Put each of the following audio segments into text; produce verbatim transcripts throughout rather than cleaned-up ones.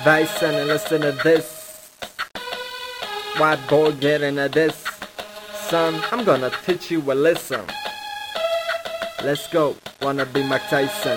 Bison and listen to this. White boy get into this. Son, I'm gonna teach you a lesson. Let's go, wanna be Mike Tyson.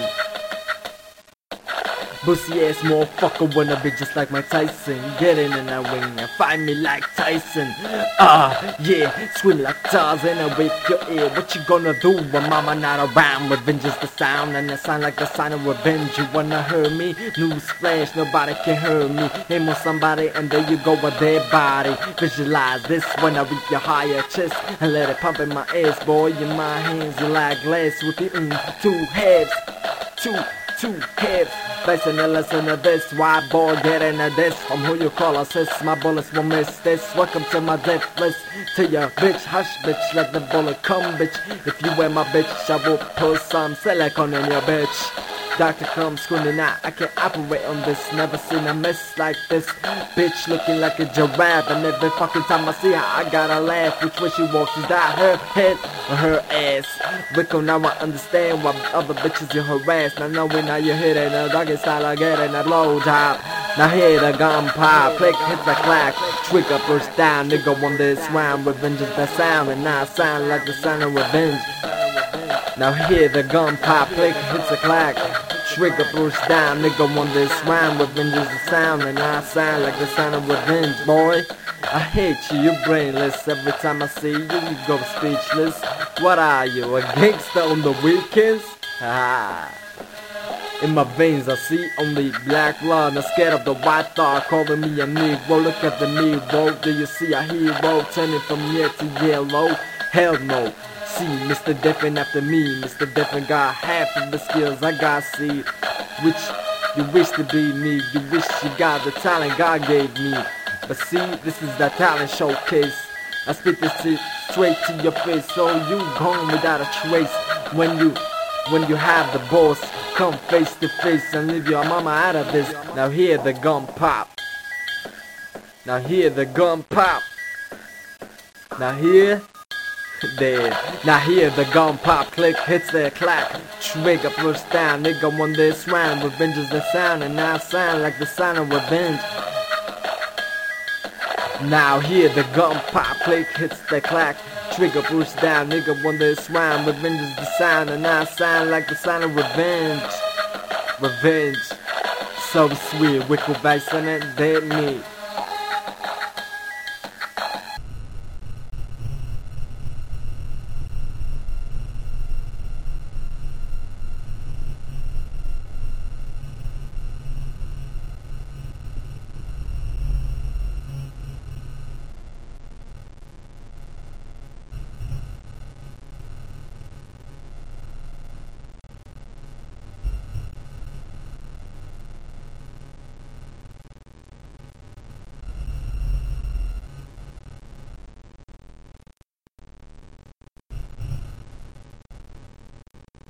Pussy ass motherfucker wanna be just like Mike Tyson. Get in in that wing and find me like Tyson. Ah, yeah, swim like Tarzan and whip your ear. What you gonna do when mama not around? Revenge is the sound and the sound like the sign of revenge. You wanna hear me? Newsflash, nobody can hear me. Aim on somebody and there you go with their body. Visualize this when I reach your higher chest and let it pump in my ass, boy. In my hands you like glass with the mm, two heads, two, two heads. Listen and listen to this, white boy get into this. I'm who you call assist, my bullets will miss this. Welcome to my death list, to your bitch, hush bitch, let the bullet come bitch. If you wear my bitch, I will put some silicone in your bitch. Doctor comes screaming out, I can't operate on this. Never seen a mess like this. Bitch looking like a giraffe, and every fucking time I see her, I gotta laugh. Which way she walks, is that her head or her ass? Rico, now I understand why other bitches you harass. Now knowing how you hit it, the doggy style I get in a blow job. Now hear the gun pop, click, hit the clack. Trigger burst down, nigga on this round. Revenge is the sound, and now I sound like the sound of revenge. Now hear the gun pop, click, hits a clack. Trigger burst down, nigga on this round. Revenge is the sound, and I sound like the sound of revenge, boy. I hate you, you brainless. Every time I see you, you go speechless. What are you, a gangster on the weekends? Ah. In my veins I see only black blood. Not scared of the white thought calling me a Negro. Look at the Negro, do you see a hero turning from red to yellow? Hell no. See, Mister Different after me. Mister Different got half of the skills I got, see. Which you wish to be me. You wish you got the talent God gave me. But see, this is the talent showcase. I spit this shit straight to your face, so you gone without a trace. When you, when you have the boss, come face to face and leave your mama out of this. Now hear the gun pop. Now hear the gun pop. Now hear. There. Now hear the gun pop, click, hits their clack. Trigger burst down, nigga on this round. Revenge is the sound, and now I sound like the sound of revenge. Now hear the gun pop, click, hits the clack. Trigger burst down, nigga on this round. Revenge is the sound, and now I sound like the sound of revenge. Revenge. So sweet, wicked bass in it, dead meat.